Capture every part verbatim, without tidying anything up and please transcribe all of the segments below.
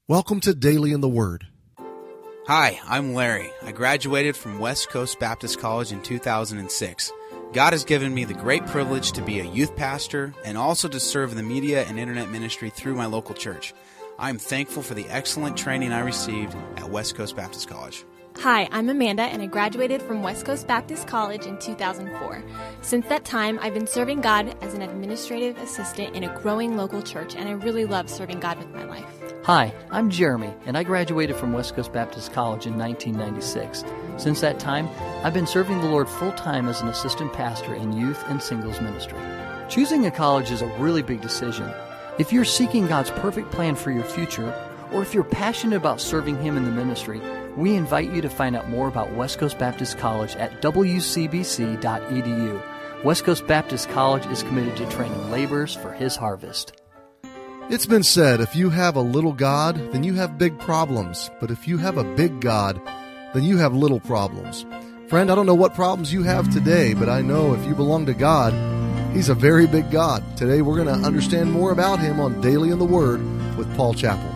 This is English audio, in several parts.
Welcome to Daily in the Word. Hi, I'm Larry. I graduated from West Coast Baptist College in two thousand six. God has given me the great privilege to be a youth pastor and also to serve in the media and internet ministry through my local church. I am thankful for the excellent training I received at West Coast Baptist College. Hi, I'm Amanda, and I graduated from West Coast Baptist College in two thousand four. Since that time, I've been serving God as an administrative assistant in a growing local church, and I really love serving God with my life. Hi, I'm Jeremy, and I graduated from West Coast Baptist College in nineteen ninety-six. Since that time, I've been serving the Lord full-time as an assistant pastor in youth and singles ministry. Choosing a college is a really big decision. If you're seeking God's perfect plan for your future, or if you're passionate about serving Him in the ministry, we invite you to find out more about West Coast Baptist College at w c b c dot e d u. West Coast Baptist College is committed to training laborers for His harvest. It's been said, if you have a little God, then you have big problems. But if you have a big God, then you have little problems. Friend, I don't know what problems you have today, but I know if you belong to God, He's a very big God. Today we're going to understand more about Him on Daily in the Word with Paul Chappell.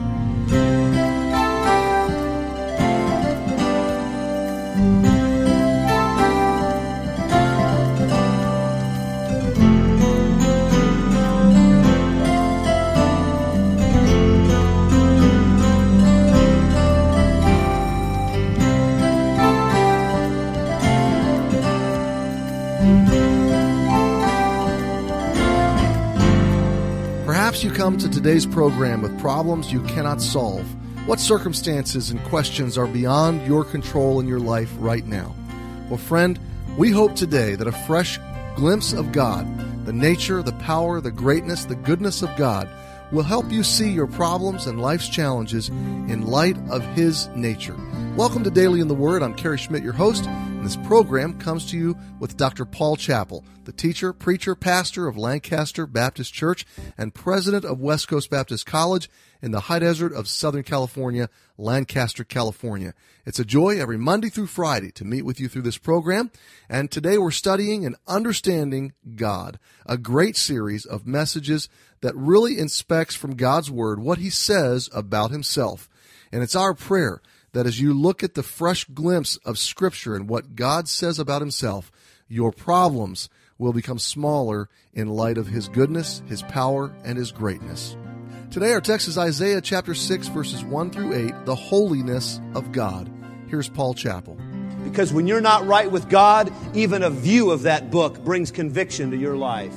Perhaps you come to today's program with problems you cannot solve. What circumstances and questions are beyond your control in your life right now? Well, friend, we hope today that a fresh glimpse of God, the nature, the power, the greatness, the goodness of God, will help you see your problems and life's challenges in light of His nature. Welcome to Daily in the Word. I'm Kerry Schmidt, your host, and this program comes to you with Doctor Paul Chappell, the teacher, preacher, pastor of Lancaster Baptist Church and president of West Coast Baptist College in the high desert of Southern California, Lancaster, California. It's a joy every Monday through Friday to meet with you through this program, and today we're studying and understanding God, a great series of messages that really inspects from God's Word what He says about Himself. And it's our prayer that as you look at the fresh glimpse of Scripture and what God says about Himself, your problems will become smaller in light of His goodness, His power, and His greatness. Today our text is Isaiah chapter six, verses one through eight, the holiness of God. Here's Paul Chappell. Because when you're not right with God, even a view of that book brings conviction to your life.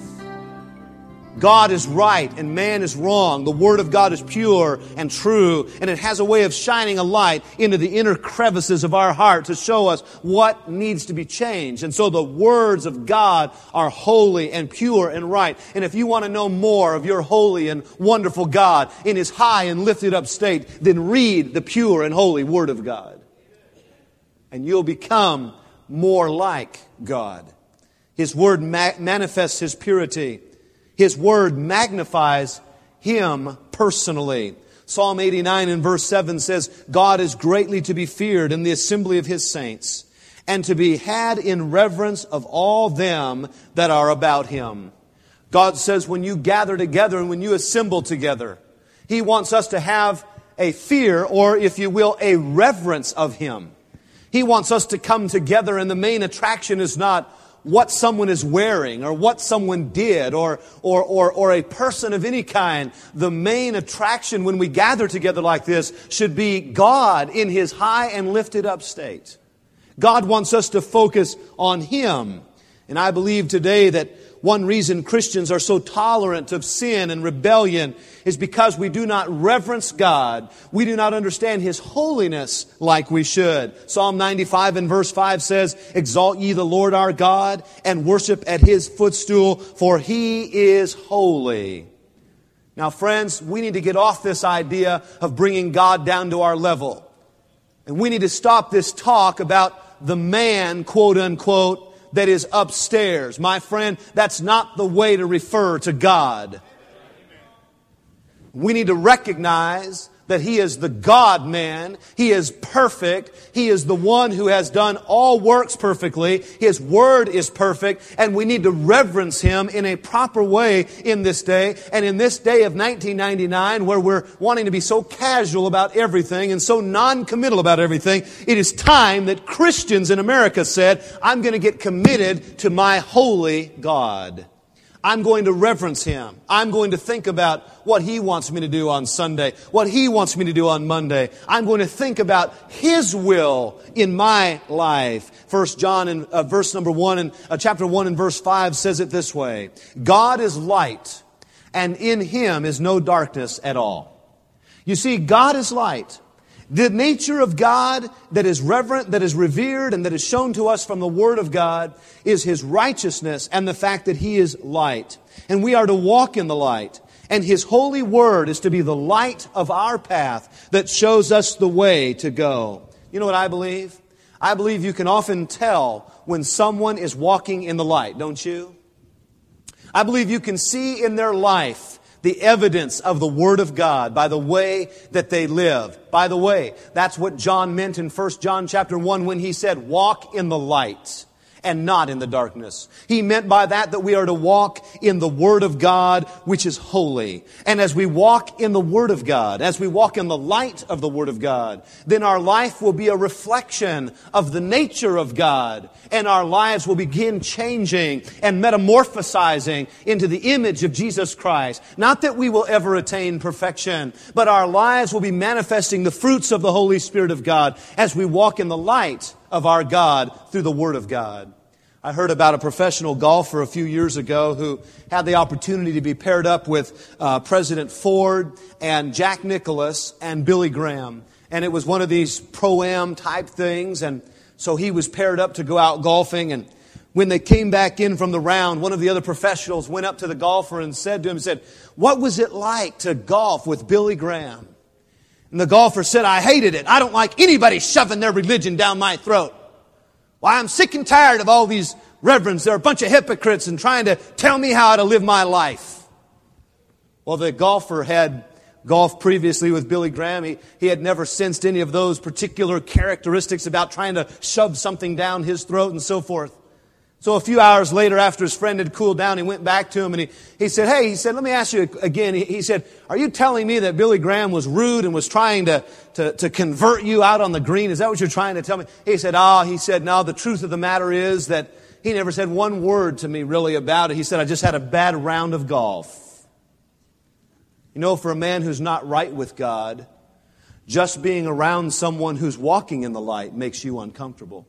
God is right and man is wrong. The Word of God is pure and true, and it has a way of shining a light into the inner crevices of our heart to show us what needs to be changed. And so the words of God are holy and pure and right. And if you want to know more of your holy and wonderful God in His high and lifted up state, then read the pure and holy Word of God. And you'll become more like God. His Word ma- manifests His purity. His Word magnifies Him personally. Psalm eighty-nine and verse seven says, God is greatly to be feared in the assembly of His saints, and to be had in reverence of all them that are about Him. God says when you gather together and when you assemble together, He wants us to have a fear, or if you will, a reverence of Him. He wants us to come together, and the main attraction is not what someone is wearing or what someone did or, or, or, or a person of any kind. The main attraction when we gather together like this should be God in His high and lifted up state. God wants us to focus on Him. And I believe today that one reason Christians are so tolerant of sin and rebellion is because we do not reverence God. We do not understand His holiness like we should. Psalm ninety-five and verse five says, Exalt ye the Lord our God, and worship at His footstool, for He is holy. Now, friends, we need to get off this idea of bringing God down to our level. And we need to stop this talk about the man, quote unquote, that is upstairs. My friend, that's not the way to refer to God. We need to recognize that that He is the God-man. He is perfect. He is the one who has done all works perfectly. His Word is perfect, and we need to reverence Him in a proper way in this day. And in this day of nineteen ninety-nine, where we're wanting to be so casual about everything and so non-committal about everything, it is time that Christians in America said, I'm going to get committed to my holy God. I'm going to reverence Him. I'm going to think about what He wants me to do on Sunday, what He wants me to do on Monday. I'm going to think about His will in my life. First John in uh, verse number one and uh, chapter one and verse five says it this way: God is light, and in Him is no darkness at all. You see, God is light. The nature of God that is reverent, that is revered, and that is shown to us from the Word of God is His righteousness and the fact that He is light. And we are to walk in the light. And His holy Word is to be the light of our path that shows us the way to go. You know what I believe? I believe you can often tell when someone is walking in the light, don't you? I believe you can see in their life the evidence of the Word of God by the way that they live. By the way, that's what John meant in First John chapter one when he said, walk in the light and not in the darkness. He meant by that that we are to walk in the Word of God, which is holy. And as we walk in the Word of God, as we walk in the light of the Word of God, then our life will be a reflection of the nature of God. And our lives will begin changing and metamorphosizing into the image of Jesus Christ. Not that we will ever attain perfection, but our lives will be manifesting the fruits of the Holy Spirit of God as we walk in the light of our God through the Word of God. I heard about a professional golfer a few years ago who had the opportunity to be paired up with uh, President Ford and Jack Nicklaus and Billy Graham. And it was one of these pro-am type things, and so he was paired up to go out golfing. And when they came back in from the round, one of the other professionals went up to the golfer and said to him, said, "What was it like to golf with Billy Graham?" And the golfer said, "I hated it. I don't like anybody shoving their religion down my throat. Why, I'm sick and tired of all these reverends. They're a bunch of hypocrites and trying to tell me how to live my life." Well, the golfer had golfed previously with Billy Graham. He, he had never sensed any of those particular characteristics about trying to shove something down his throat and so forth. So a few hours later, after his friend had cooled down, he went back to him and he, he said, "Hey," he said, "let me ask you again." He, he said, "Are you telling me that Billy Graham was rude and was trying to, to, to convert you out on the green? Is that what you're trying to tell me?" He said, "Ah," he said, "no, the truth of the matter is that he never said one word to me really about it. He said, I just had a bad round of golf." You know, for a man who's not right with God, just being around someone who's walking in the light makes you uncomfortable.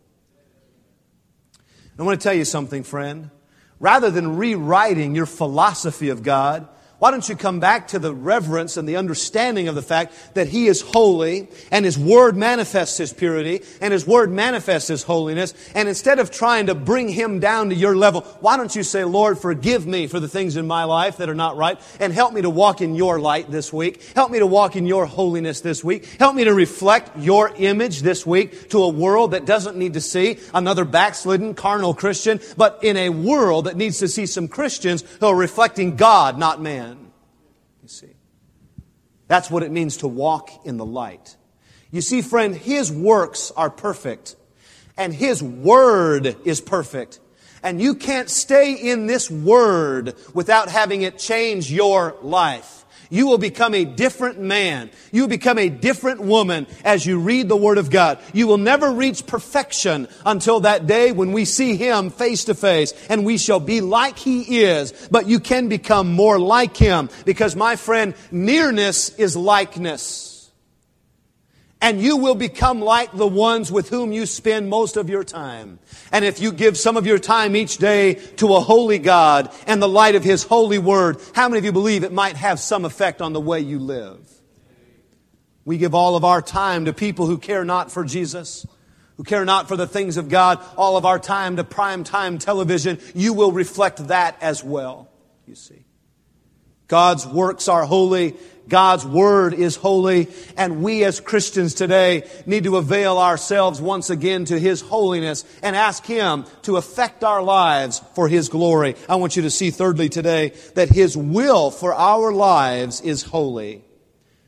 I want to tell you something, friend. Rather than rewriting your philosophy of God, why don't you come back to the reverence and the understanding of the fact that He is holy and His Word manifests His purity and His Word manifests His holiness. And instead of trying to bring Him down to your level, why don't you say, "Lord, forgive me for the things in my life that are not right and help me to walk in Your light this week. Help me to walk in Your holiness this week. Help me to reflect Your image this week to a world that doesn't need to see another backslidden, carnal Christian, but in a world that needs to see some Christians who are reflecting God, not man." You see, that's what it means to walk in the light. You see, friend, His works are perfect, and His Word is perfect. And you can't stay in this Word without having it change your life. You will become a different man. You will become a different woman as you read the Word of God. You will never reach perfection until that day when we see Him face to face and we shall be like He is. But you can become more like Him because, my friend, nearness is likeness. And you will become like the ones with whom you spend most of your time. And if you give some of your time each day to a holy God and the light of His holy Word, how many of you believe it might have some effect on the way you live? We give all of our time to people who care not for Jesus, who care not for the things of God, all of our time to prime time television. You will reflect that as well, you see. God's works are holy. God's Word is holy, and we as Christians today need to avail ourselves once again to His holiness and ask Him to affect our lives for His glory. I want you to see thirdly today that His will for our lives is holy.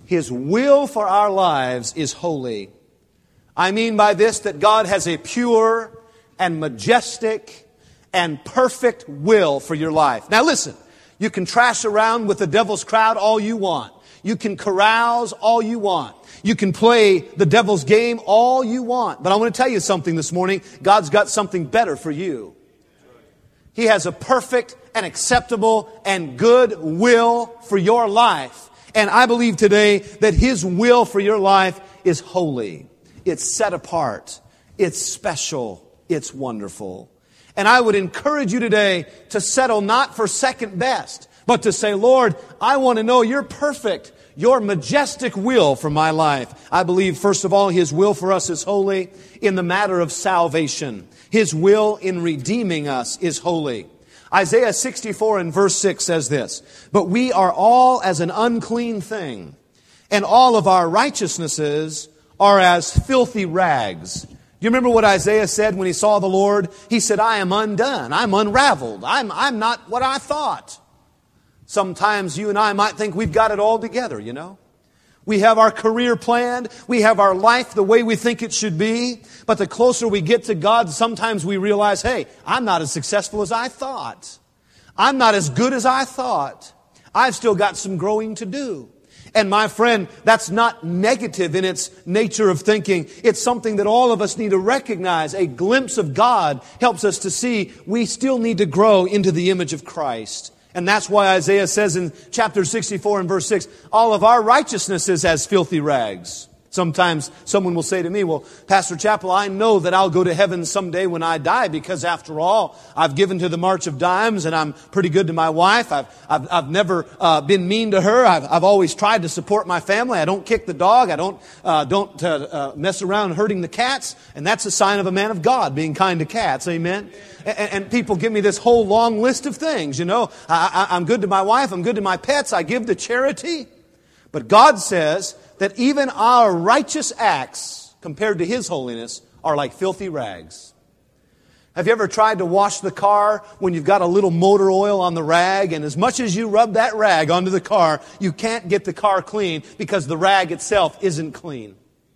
His will for our lives is holy. I mean by this that God has a pure and majestic and perfect will for your life. Now listen, you can trash around with the devil's crowd all you want. You can carouse all you want. You can play the devil's game all you want. But I want to tell you something this morning. God's got something better for you. He has a perfect and acceptable and good will for your life. And I believe today that His will for your life is holy. It's set apart. It's special. It's wonderful. And I would encourage you today to settle not for second best, but to say, Lord, I want to know Your perfect, Your majestic will for my life. I believe, first of all, His will for us is holy in the matter of salvation. His will in redeeming us is holy. Isaiah sixty-four and verse six says this, "But we are all as an unclean thing, and all of our righteousnesses are as filthy rags." Do you remember what Isaiah said when he saw the Lord? He said, I am undone. I'm unraveled. I'm, I'm not what I thought. Sometimes you and I might think we've got it all together, you know. We have our career planned. We have our life the way we think it should be. But the closer we get to God, sometimes we realize, hey, I'm not as successful as I thought. I'm not as good as I thought. I've still got some growing to do. And my friend, that's not negative in its nature of thinking. It's something that all of us need to recognize. A glimpse of God helps us to see we still need to grow into the image of Christ. And that's why Isaiah says in chapter sixty-four and verse six, all of our righteousness is as filthy rags. Sometimes someone will say to me, well, Pastor Chappell, I know that I'll go to heaven someday when I die because after all, I've given to the March of Dimes and I'm pretty good to my wife. I've, I've, I've never uh, been mean to her. I've, I've always tried to support my family. I don't kick the dog. I don't, uh, don't uh, uh, mess around hurting the cats. And that's a sign of a man of God, being kind to cats. Amen. And, and people give me this whole long list of things. You know, I, I, I'm good to my wife. I'm good to my pets. I give to charity. But God says that even our righteous acts, compared to His holiness, are like filthy rags. Have you ever tried to wash the car when you've got a little motor oil on the rag, and as much as you rub that rag onto the car, you can't get the car clean because the rag itself isn't clean?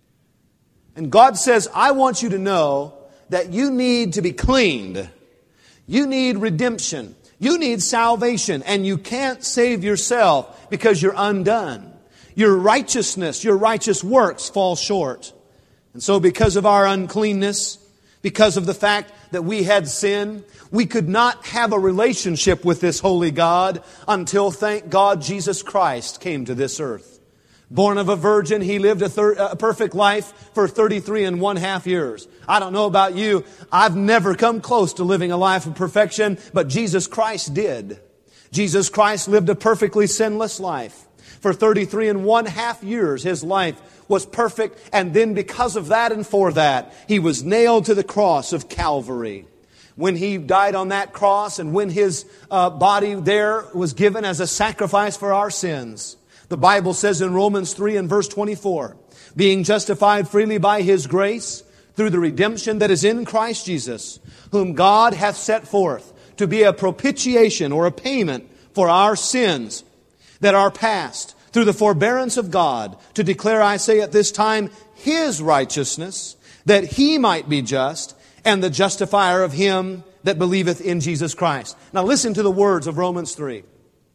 And God says, I want you to know that you need to be cleaned. You need redemption. You need salvation, and you can't save yourself because you're undone. Your righteousness, your righteous works fall short. And so because of our uncleanness, because of the fact that we had sin, we could not have a relationship with this holy God until, thank God, Jesus Christ came to this earth. Born of a virgin, He lived a, thir- a perfect life for thirty-three and one half years. I don't know about you. I've never come close to living a life of perfection, but Jesus Christ did. Jesus Christ lived a perfectly sinless life. For thirty-three and one half years, His life was perfect. And then because of that and for that, He was nailed to the cross of Calvary. When He died on that cross and when His uh, body there was given as a sacrifice for our sins, the Bible says in Romans three and verse twenty-four, being justified freely by His grace through the redemption that is in Christ Jesus, whom God hath set forth to be a propitiation or a payment for our sins that are past, through the forbearance of God, to declare, I say at this time, His righteousness, that He might be just, and the justifier of him that believeth in Jesus Christ. Now listen to the words of Romans three.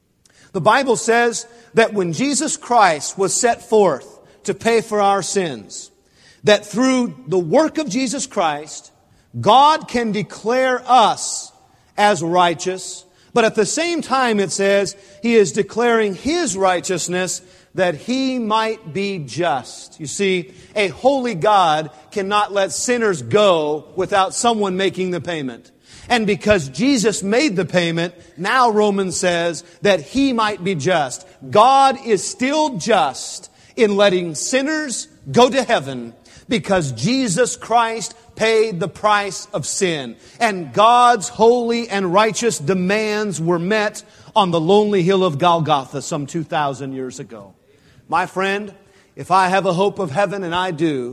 The Bible says that when Jesus Christ was set forth to pay for our sins, that through the work of Jesus Christ, God can declare us as righteous. But at the same time, it says, He is declaring His righteousness that He might be just. You see, a holy God cannot let sinners go without someone making the payment. And because Jesus made the payment, now Romans says that He might be just. God is still just in letting sinners go to heaven because Jesus Christ paid the price of sin. And God's holy and righteous demands were met on the lonely hill of Golgotha some two thousand years ago. My friend, if I have a hope of heaven, and I do,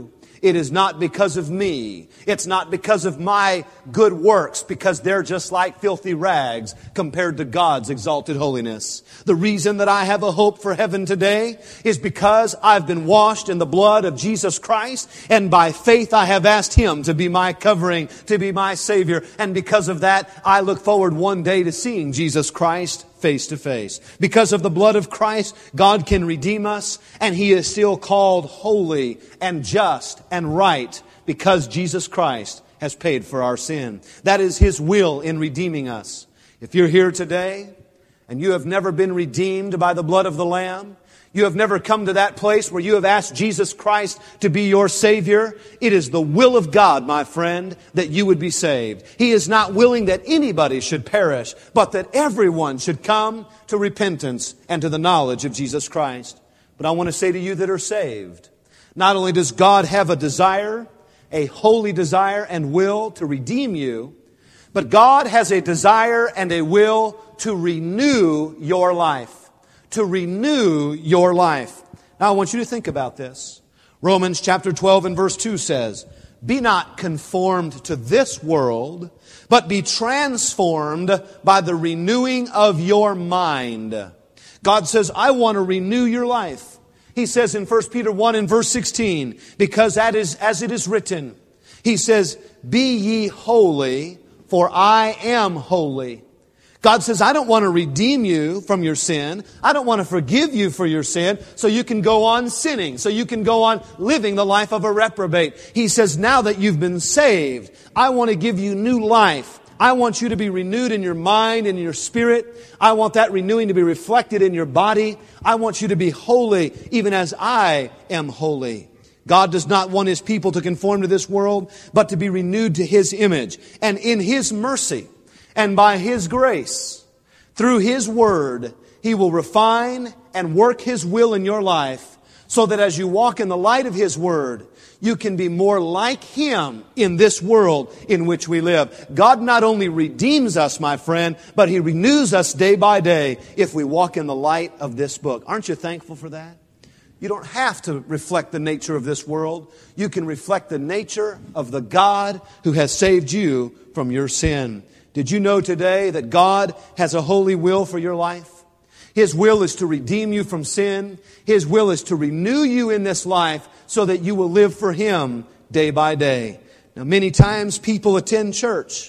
It is not because of me. It's not because of my good works, because they're just like filthy rags compared to God's exalted holiness. The reason that I have a hope for heaven today is because I've been washed in the blood of Jesus Christ, and by faith I have asked Him to be my covering, to be my Savior. And because of that, I look forward one day to seeing Jesus Christ face to face. Because of the blood of Christ, God can redeem us, and He is still called holy and just and right because Jesus Christ has paid for our sin. That is His will in redeeming us. If you're here today and you have never been redeemed by the blood of the Lamb, you have never come to that place where you have asked Jesus Christ to be your Savior, it is the will of God, my friend, that you would be saved. He is not willing that anybody should perish, but that everyone should come to repentance and to the knowledge of Jesus Christ. But I want to say to you that are saved, not only does God have a desire, a holy desire and will to redeem you, but God has a desire and a will to renew your life. To renew your life. Now I want you to think about this. Romans chapter twelve and verse two says, "Be not conformed to this world, but be transformed by the renewing of your mind." God says, I want to renew your life. He says in First Peter one and verse sixteen, because that is as it is written, He says, "Be ye holy, for I am holy." God says, I don't want to redeem you from your sin. I don't want to forgive you for your sin so you can go on sinning, so you can go on living the life of a reprobate. He says, now that you've been saved, I want to give you new life. I want you to be renewed in your mind and your spirit. I want that renewing to be reflected in your body. I want you to be holy even as I am holy. God does not want His people to conform to this world, but to be renewed to His image. And in His mercy, and by His grace, through His Word, He will refine and work His will in your life so that as you walk in the light of His Word, you can be more like Him in this world in which we live. God not only redeems us, my friend, but He renews us day by day if we walk in the light of this book. Aren't you thankful for that? You don't have to reflect the nature of this world. You can reflect the nature of the God who has saved you from your sin. Did you know today that God has a holy will for your life? His will is to redeem you from sin. His will is to renew you in this life so that you will live for Him day by day. Now, many times people attend church.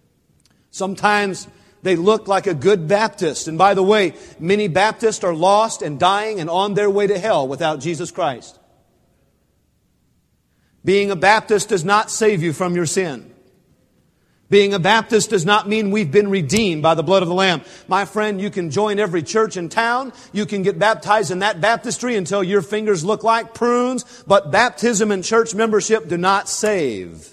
Sometimes they look like a good Baptist. And by the way, many Baptists are lost and dying and on their way to hell without Jesus Christ. Being a Baptist does not save you from your sin. Being a Baptist does not mean we've been redeemed by the blood of the Lamb. My friend, you can join every church in town. You can get baptized in that baptistry until your fingers look like prunes. But baptism and church membership do not save.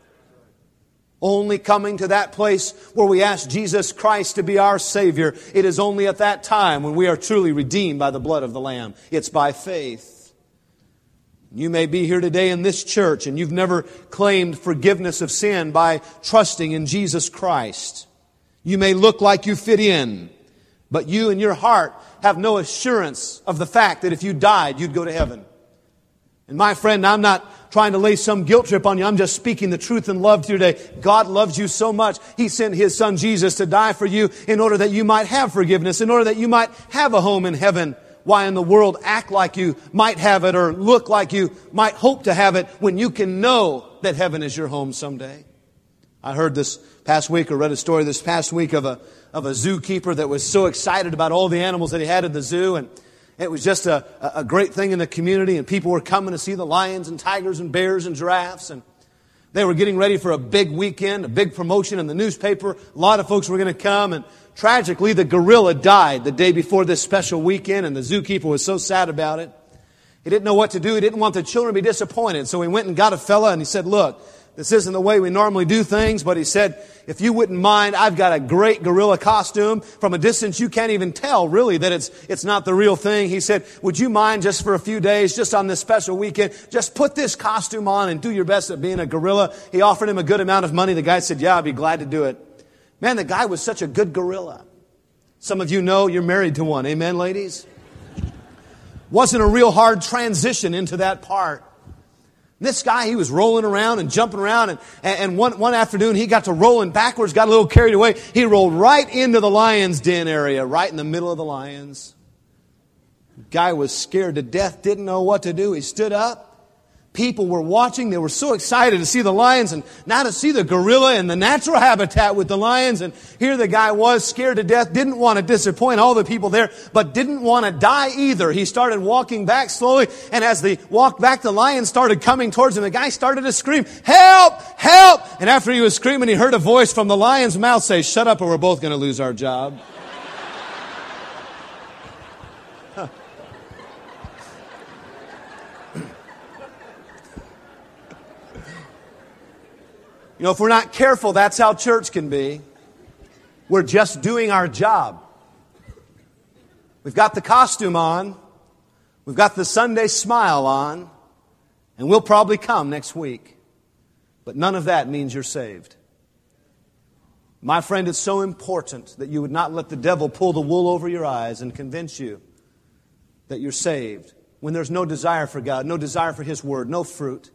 Only coming to that place where we ask Jesus Christ to be our Savior. It is only at that time when we are truly redeemed by the blood of the Lamb. It's by faith. You may be here today in this church and you've never claimed forgiveness of sin by trusting in Jesus Christ. You may look like you fit in, but you in your heart have no assurance of the fact that if you died, you'd go to heaven. And my friend, I'm not trying to lay some guilt trip on you. I'm just speaking the truth in love to you today. God loves you so much. He sent His Son Jesus to die for you in order that you might have forgiveness, in order that you might have a home in heaven. Why in the world act like you might have it or look like you might hope to have it when you can know that heaven is your home someday? I heard this past week or read a story this past week of a of a zookeeper that was so excited about all the animals that he had at the zoo, and it was just a, a great thing in the community, and people were coming to see the lions and tigers and bears and giraffes, and they were getting ready for a big weekend, a big promotion in the newspaper. A lot of folks were going to come, and tragically, the gorilla died the day before this special weekend, and the zookeeper was so sad about it. He didn't know what to do. He didn't want the children to be disappointed. So he went and got a fella, and he said, look, this isn't the way we normally do things, but he said, if you wouldn't mind, I've got a great gorilla costume. From a distance, you can't even tell, really, that it's it's not the real thing. He said, would you mind just for a few days, just on this special weekend, just put this costume on and do your best at being a gorilla? He offered him a good amount of money. The guy said, yeah, I'd be glad to do it. Man, the guy was such a good gorilla. Some of you know you're married to one. Amen, ladies? Wasn't a real hard transition into that part. This guy, he was rolling around and jumping around, and, and one, one afternoon he got to rolling backwards, got a little carried away. He rolled right into the lion's den area, right in the middle of the lions. The guy was scared to death, didn't know what to do. He stood up. People were watching. They were so excited to see the lions and now to see the gorilla in the natural habitat with the lions. And here the guy was scared to death, didn't want to disappoint all the people there, but didn't want to die either. He started walking back slowly, and as they walked back, the lions started coming towards him. The guy started to scream, "Help! Help!" And after he was screaming, he heard a voice from the lion's mouth say, "Shut up or we're both going to lose our job." You know, if we're not careful, that's how church can be. We're just doing our job. We've got the costume on. We've got the Sunday smile on. And we'll probably come next week. But none of that means you're saved. My friend, it's so important that you would not let the devil pull the wool over your eyes and convince you that you're saved when there's no desire for God, no desire for His Word, no fruit.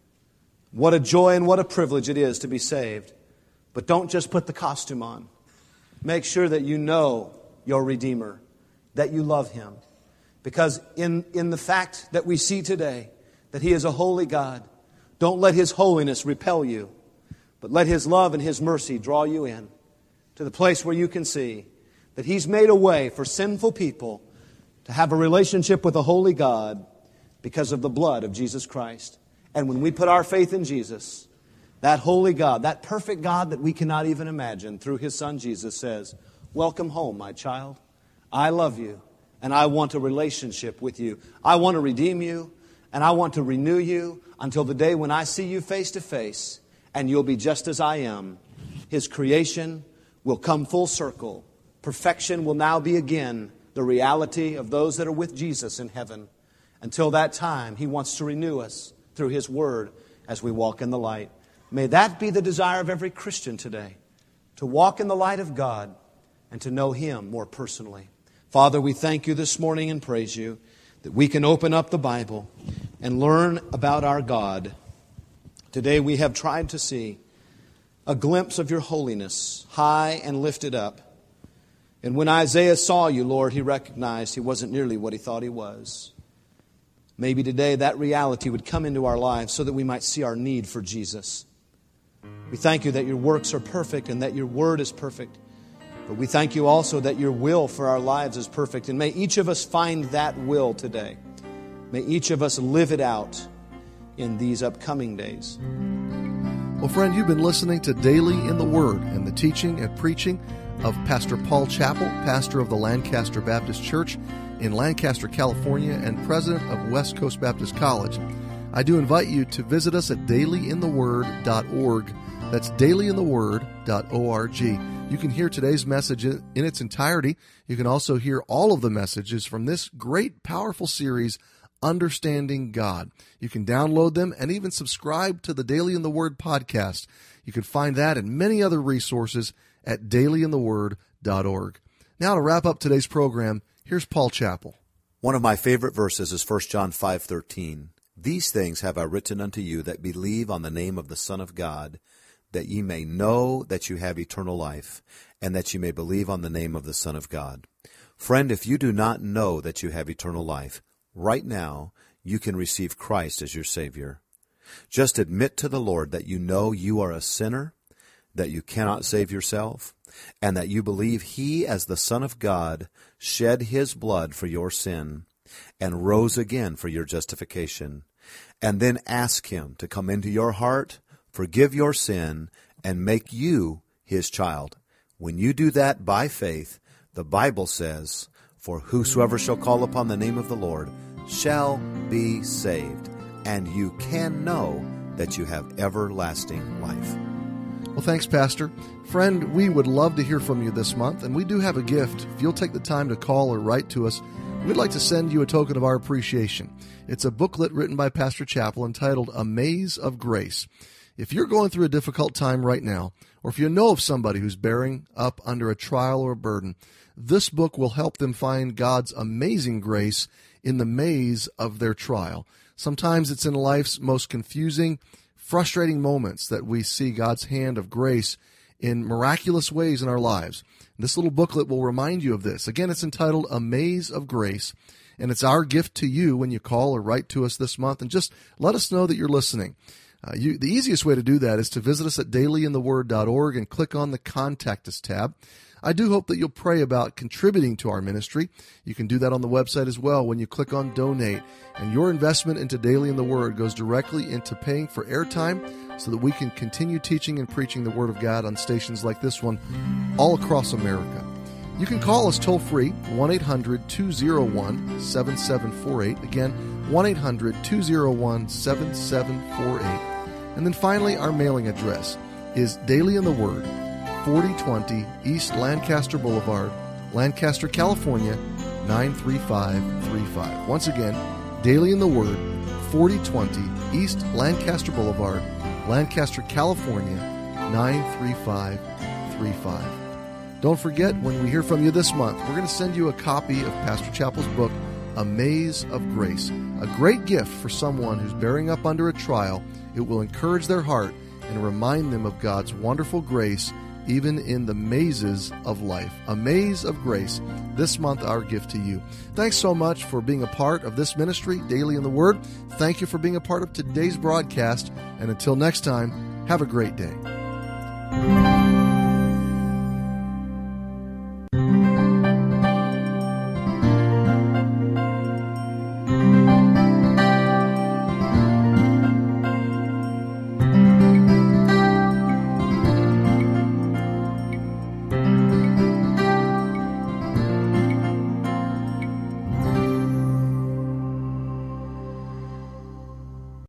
What a joy and what a privilege it is to be saved. But don't just put the costume on. Make sure that you know your Redeemer, that you love Him. Because in, in the fact that we see today that He is a holy God, don't let His holiness repel you, but let His love and His mercy draw you in to the place where you can see that He's made a way for sinful people to have a relationship with a holy God because of the blood of Jesus Christ. And when we put our faith in Jesus, that holy God, that perfect God that we cannot even imagine, through His Son Jesus says, "Welcome home, my child. I love you, and I want a relationship with you. I want to redeem you, and I want to renew you until the day when I see you face to face, and you'll be just as I am." His creation will come full circle. Perfection will now be again the reality of those that are with Jesus in heaven. Until that time, He wants to renew us through His Word as we walk in the light. May that be the desire of every Christian today, to walk in the light of God and to know Him more personally. Father, we thank You this morning and praise You that we can open up the Bible and learn about our God. Today we have tried to see a glimpse of Your holiness, high and lifted up. And when Isaiah saw You, Lord, he recognized he wasn't nearly what he thought he was. Maybe today that reality would come into our lives so that we might see our need for Jesus. We thank You that Your works are perfect and that Your Word is perfect. But we thank You also that Your will for our lives is perfect. And may each of us find that will today. May each of us live it out in these upcoming days. Well, friend, you've been listening to Daily in the Word and the teaching and preaching of Pastor Paul Chappell, pastor of the Lancaster Baptist Church in Lancaster, California, and president of West Coast Baptist College. I do invite you to visit us at daily in the word dot org. That's daily in the word dot org. You can hear today's message in its entirety. You can also hear all of the messages from this great, powerful series, Understanding God. You can download them and even subscribe to the Daily in the Word podcast. You can find that and many other resources at daily in the word dot org. Now, to wrap up today's program, here's Paul Chappell. One of my favorite verses is First John five thirteen. "These things have I written unto you that believe on the name of the Son of God, that ye may know that you have eternal life, and that you may believe on the name of the Son of God." Friend, if you do not know that you have eternal life, right now you can receive Christ as your Savior. Just admit to the Lord that you know you are a sinner, that you cannot save yourself, and that you believe He, as the Son of God, shed His blood for your sin and rose again for your justification. And then ask Him to come into your heart, forgive your sin, and make you His child. When you do that by faith, the Bible says, "For whosoever shall call upon the name of the Lord shall be saved." And you can know that you have everlasting life. Well, thanks, Pastor. Friend, we would love to hear from you this month, and we do have a gift. If you'll take the time to call or write to us, we'd like to send you a token of our appreciation. It's a booklet written by Pastor Chappell entitled A Maze of Grace. If you're going through a difficult time right now, or if you know of somebody who's bearing up under a trial or a burden, this book will help them find God's amazing grace in the maze of their trial. Sometimes it's in life's most confusing, frustrating moments that we see God's hand of grace in miraculous ways in our lives. This little booklet will remind you of this. Again, it's entitled A Maze of Grace, and it's our gift to you when you call or write to us this month, and just let us know that you're listening. Uh, you, the easiest way to do that is to visit us at daily in the word dot org and click on the Contact Us tab. I do hope that you'll pray about contributing to our ministry. You can do that on the website as well when you click on Donate, and your investment into Daily in the Word goes directly into paying for airtime so that we can continue teaching and preaching the Word of God on stations like this one all across America. You can call us toll-free, one eight hundred two oh one seven seven four eight. Again, one eight hundred two oh one seven seven four eight. And then finally, our mailing address is Daily in the Word, forty twenty East Lancaster Boulevard, Lancaster, California, nine three five three five. Once again, Daily in the Word, forty twenty East Lancaster Boulevard, Lancaster, California, nine three five three five. Don't forget, when we hear from you this month, we're going to send you a copy of Pastor Chappell's book, A Maze of Grace, a great gift for someone who's bearing up under a trial. It will encourage their heart and remind them of God's wonderful grace even in the mazes of life. A Maze of Grace, this month our gift to you. Thanks so much for being a part of this ministry, Daily in the Word. Thank you for being a part of today's broadcast, and until next time, have a great day.